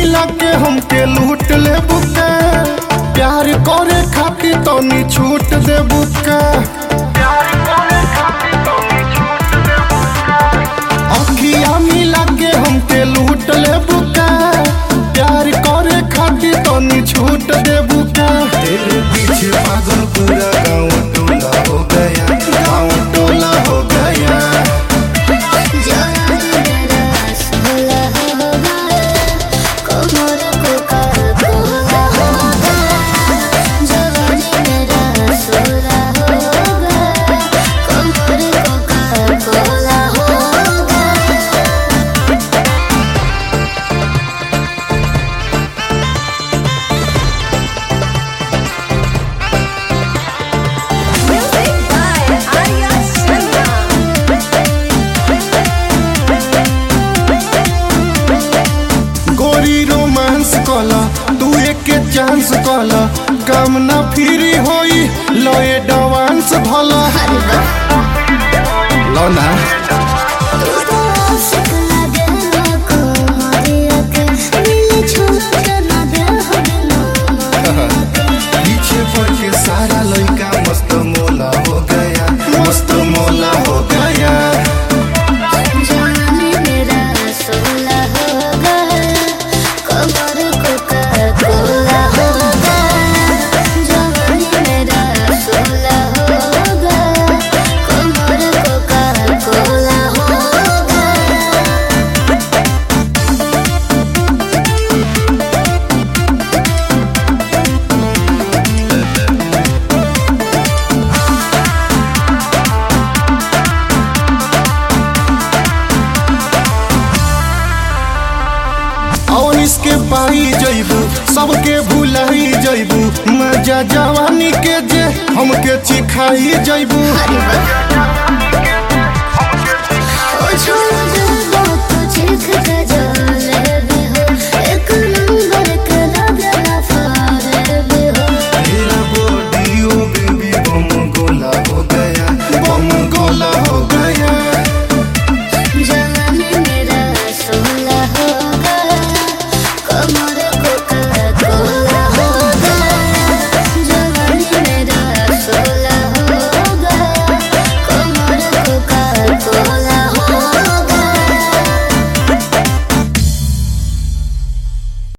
मिला के हमके लूट ले बुका, प्यार करे खातिर तनी छूट दे बुका। अखिया मिला के हमके लूट ले बुका, प्यार करे खातिर तनी छूट दे बुका। तेरे पीछे पागल पूरा गाँव टोला हो गया, गाँव टोला हो गया। रोमांस कला तू एक चांस कला, काम ना फिरी होई लो एडवांस भला लो ना। पीछे पड़ के सारा लड़का मस्त मोला हो गया, मस्त मोला हो गया। इसके पाई जइबू सबके भुलाई जइबू, मजा जवानी के जे हमके चिखाई जइबू।